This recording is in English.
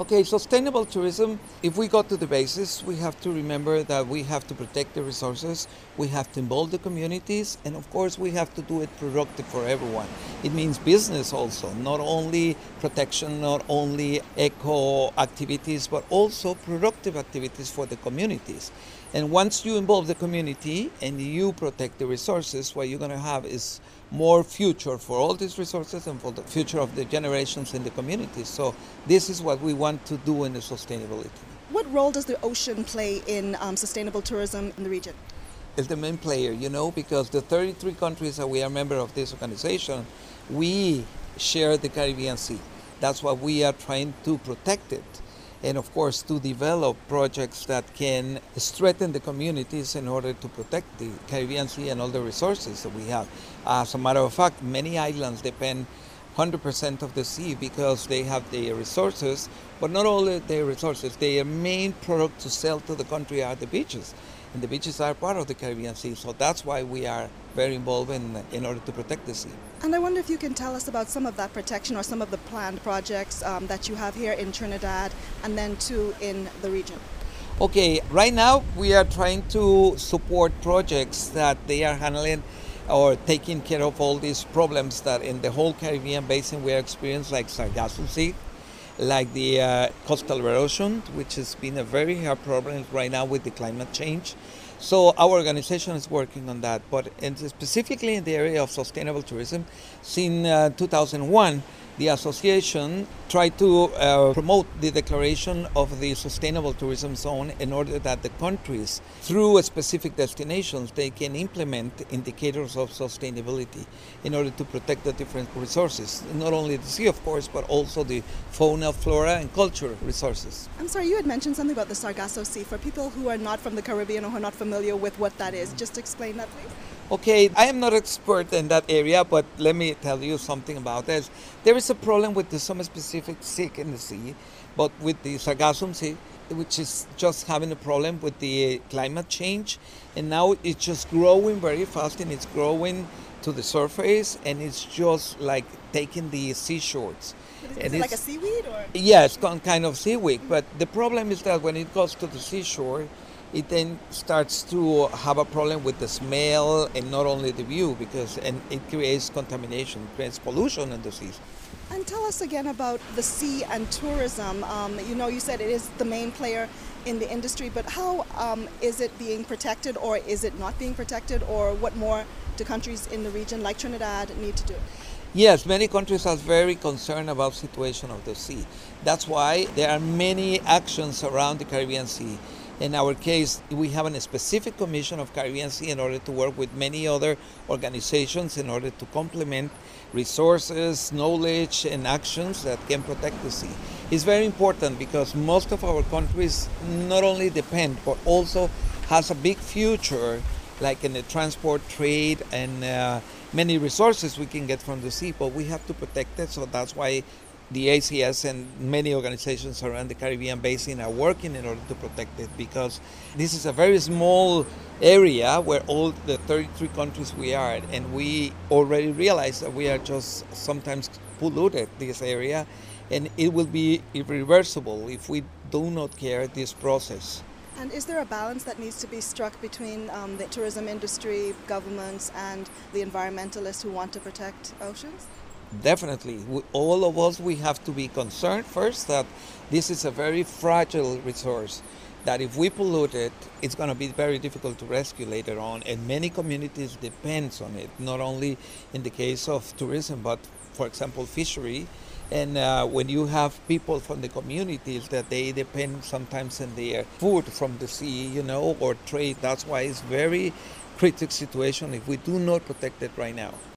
Okay, sustainable tourism, if we go to the basis, we have to remember that we have to protect the resources, we have to involve the communities, and of course we have to do it productive for everyone. It means business also, not only protection, not only eco activities, but also productive activities for the communities. And once you involve the community and you protect the resources, what you're going to have is more future for all these resources and for the future of the generations in the communities. So this is what we want to do in the sustainability. What role does the ocean play in sustainable tourism in the region? It's the main player, because the 33 countries that we are member of this organization, we share the Caribbean Sea. That's why we are trying to protect it. And of course, to develop projects that can strengthen the communities in order to protect the Caribbean Sea and all the resources that we have. As a matter of fact, many islands depend 100% of the sea because they have the resources, but not only the resources, their main product to sell to the country are the beaches. And the beaches are part of the Caribbean Sea, so that's why we are very involved in order to protect the sea. And I wonder if you can tell us about some of that protection or some of the planned projects that you have here in Trinidad and then too in the region. Okay, right now we are trying to support projects that they are handling or taking care of all these problems that in the whole Caribbean basin we are experiencing, like Sargasso Sea, like the coastal erosion, which has been a very hard problem right now with the climate change. So our organization is working on that, but specifically in the area of sustainable tourism, since 2001, the association tried to promote the declaration of the sustainable tourism zone in order that the countries, through specific destinations, they can implement indicators of sustainability in order to protect the different resources, not only the sea, of course, but also the fauna, flora, and culture resources. I'm sorry, you had mentioned something about the Sargasso Sea. For people who are not from the Caribbean or who are not familiar with what that is, just explain that, please. Okay, I am not expert in that area, but let me tell you something about this. There is a problem with some specific sea in the sea, but with the Sargasso Sea, which is just having a problem with the climate change, and now it's just growing very fast, and it's growing to the surface, and it's just like taking the seashores. Is it like a seaweed? Or? Yes, kind of seaweed, but the problem is that when it goes to the seashore, it then starts to have a problem with the smell and not only the view, and it creates contamination, creates pollution in the seas. And tell us again about the sea and tourism. You said it is the main player in the industry, but how is it being protected, or is it not being protected, or what more do countries in the region like Trinidad need to do? Yes, many countries are very concerned about the situation of the sea. That's why there are many actions around the Caribbean Sea. In our case, we have a specific commission of Caribbean Sea in order to work with many other organizations in order to complement resources, knowledge, and actions that can protect the sea. It's very important because most of our countries not only depend, but also has a big future, like in the transport, trade, and many resources we can get from the sea, but we have to protect it, so that's why the ACS and many organizations around the Caribbean basin are working in order to protect it, because this is a very small area where all the 33 countries we are, and we already realize that we are just sometimes polluted this area, and it will be irreversible if we do not care this process. And is there a balance that needs to be struck between the tourism industry, governments, and the environmentalists who want to protect oceans? Definitely. All of us, we have to be concerned first that this is a very fragile resource, that if we pollute it, it's going to be very difficult to rescue later on, and many communities depends on it, not only in the case of tourism, but for example, fishery. And when you have people from the communities that they depend sometimes on their food from the sea, or trade, that's why it's very critical situation if we do not protect it right now.